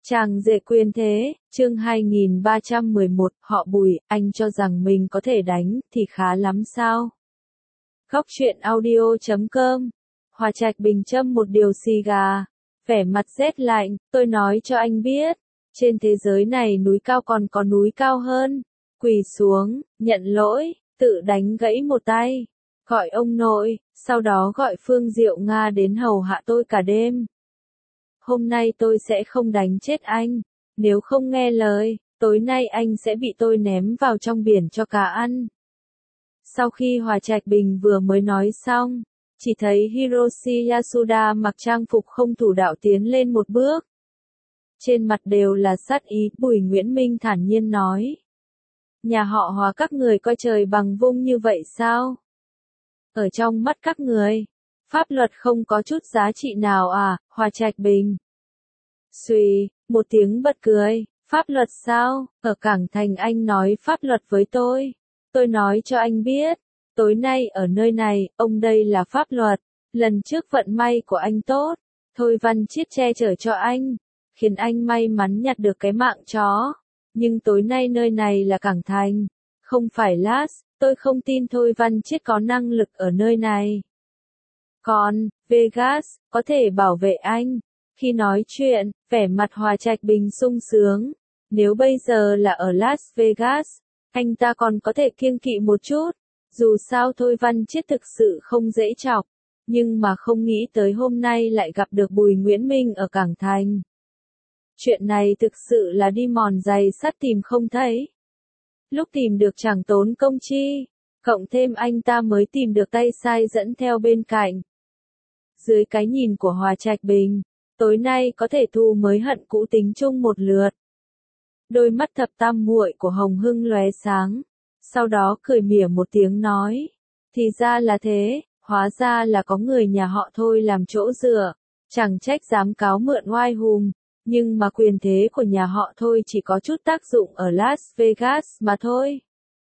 Chàng rể quyền thế, chương 2311, họ Bùi, anh cho rằng mình có thể đánh, thì khá lắm sao? Góc truyện audio.com. Hòa Trạch Bình châm một điều xì gà, vẻ mặt rét lạnh, tôi nói cho anh biết, trên thế giới này núi cao còn có núi cao hơn. Quỳ xuống, nhận lỗi, tự đánh gãy một tay, gọi ông nội, sau đó gọi Phương Diệu Nga đến hầu hạ tôi cả đêm. Hôm nay tôi sẽ không đánh chết anh, nếu không nghe lời, tối nay anh sẽ bị tôi ném vào trong biển cho cá ăn. Sau khi Hòa Trạch Bình vừa mới nói xong, chỉ thấy Hiroshi Yasuda mặc trang phục không thủ đạo tiến lên một bước. Trên mặt đều là sát ý, Bùi Nguyễn Minh thản nhiên nói. Nhà họ Hòa các người coi trời bằng vung như vậy sao? Ở trong mắt các người, pháp luật không có chút giá trị nào à, Hòa Trạch Bình? Xuy, một tiếng bật cười, pháp luật sao? Ở Cảng Thành anh nói pháp luật với tôi nói cho anh biết, tối nay ở nơi này, ông đây là pháp luật, lần trước vận may của anh tốt, Thôi Văn Chiết che chở cho anh, khiến anh may mắn nhặt được cái mạng chó, nhưng tối nay nơi này là Cảng Thành, không phải Las, tôi không tin Thôi Văn Chiết có năng lực ở nơi này. Còn, Vegas, có thể bảo vệ anh. Khi nói chuyện, vẻ mặt Hòa Trạch Bình sung sướng. Nếu bây giờ là ở Las Vegas, anh ta còn có thể kiêng kỵ một chút. Dù sao Thôi Văn Chiết thực sự không dễ chọc. Nhưng mà không nghĩ tới hôm nay lại gặp được Bùi Nguyễn Minh ở Cảng Thành. Chuyện này thực sự là đi mòn giày sắt tìm không thấy. Lúc tìm được chẳng tốn công chi. Cộng thêm anh ta mới tìm được tay sai dẫn theo bên cạnh. Dưới cái nhìn của Hòa Trạch Bình, tối nay có thể thù mới hận cũ tính chung một lượt. Đôi mắt thập tam muội của Hồng Hưng lóe sáng, sau đó cười mỉa một tiếng nói, thì ra là thế, hóa ra là có người nhà họ Thôi làm chỗ dựa, chẳng trách dám cáo mượn oai hùng, nhưng mà quyền thế của nhà họ Thôi chỉ có chút tác dụng ở Las Vegas mà thôi.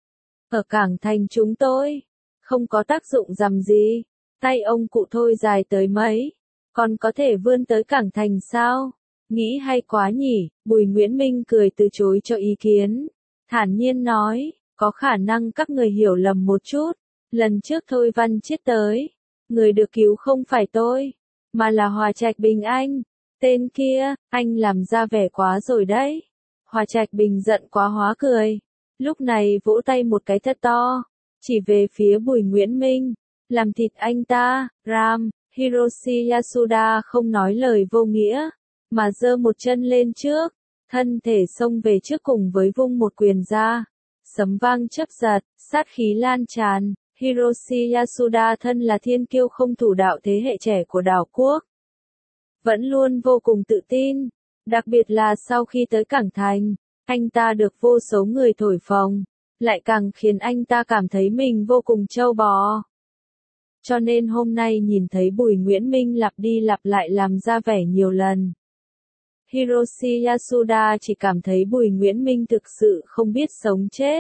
Ở Cảng Thành chúng tôi, không có tác dụng rằm gì, tay ông cụ Thôi dài tới mấy. Còn có thể vươn tới Cảng Thành sao? Nghĩ hay quá nhỉ, Bùi Nguyễn Minh cười từ chối cho ý kiến. Thản nhiên nói, có khả năng các người hiểu lầm một chút. Lần trước Thôi Văn Chiết tới, người được cứu không phải tôi, mà là Hòa Trạch Bình anh. Tên kia, anh làm ra vẻ quá rồi đấy. Hòa Trạch Bình giận quá hóa cười. Lúc này vỗ tay một cái thật to, chỉ về phía Bùi Nguyễn Minh. Làm thịt anh ta, Ram. Hiroshi Yasuda không nói lời vô nghĩa, mà giơ một chân lên trước, thân thể xông về trước cùng với vung một quyền ra. Sấm vang chớp giật, sát khí lan tràn, Hiroshi Yasuda thân là thiên kiêu không thủ đạo thế hệ trẻ của đảo quốc. Vẫn luôn vô cùng tự tin, đặc biệt là sau khi tới Cảng Thành, anh ta được vô số người thổi phồng, lại càng khiến anh ta cảm thấy mình vô cùng trâu bò. Cho nên hôm nay nhìn thấy Bùi Nguyễn Minh lặp đi lặp lại làm ra vẻ nhiều lần. Hiroshi Yasuda chỉ cảm thấy Bùi Nguyễn Minh thực sự không biết sống chết.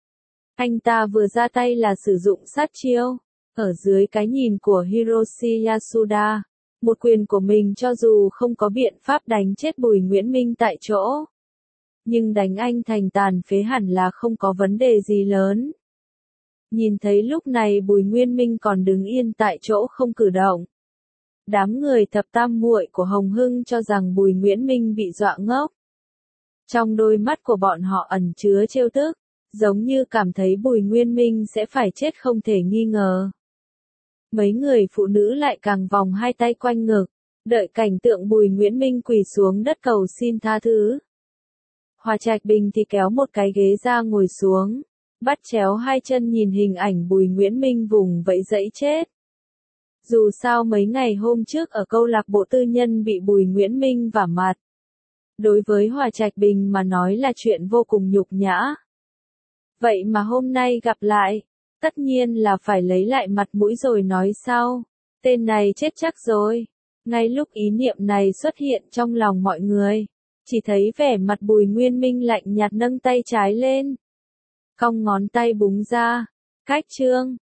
Anh ta vừa ra tay là sử dụng sát chiêu. Ở dưới cái nhìn của Hiroshi Yasuda, một quyền của mình cho dù không có biện pháp đánh chết Bùi Nguyễn Minh tại chỗ, nhưng đánh anh thành tàn phế hẳn là không có vấn đề gì lớn. Nhìn thấy lúc này Bùi Nguyễn Minh còn đứng yên tại chỗ không cử động. Đám người thập tam muội của Hồng Hưng cho rằng Bùi Nguyễn Minh bị dọa ngốc. Trong đôi mắt của bọn họ ẩn chứa trêu tức, giống như cảm thấy Bùi Nguyễn Minh sẽ phải chết không thể nghi ngờ. Mấy người phụ nữ lại càng vòng hai tay quanh ngực, đợi cảnh tượng Bùi Nguyễn Minh quỳ xuống đất cầu xin tha thứ. Hòa Trạch Bình thì kéo một cái ghế ra ngồi xuống. Bắt chéo hai chân nhìn hình ảnh Bùi Nguyễn Minh vùng vẫy dẫy chết. Dù sao mấy ngày hôm trước ở câu lạc bộ tư nhân bị Bùi Nguyễn Minh vả mặt. Đối với Hòa Trạch Bình mà nói là chuyện vô cùng nhục nhã. Vậy mà hôm nay gặp lại, tất nhiên là phải lấy lại mặt mũi rồi nói sau. Tên này chết chắc rồi. Ngay lúc ý niệm này xuất hiện trong lòng mọi người, chỉ thấy vẻ mặt Bùi Nguyễn Minh lạnh nhạt nâng tay trái lên. Cong ngón tay búng ra, cách trương,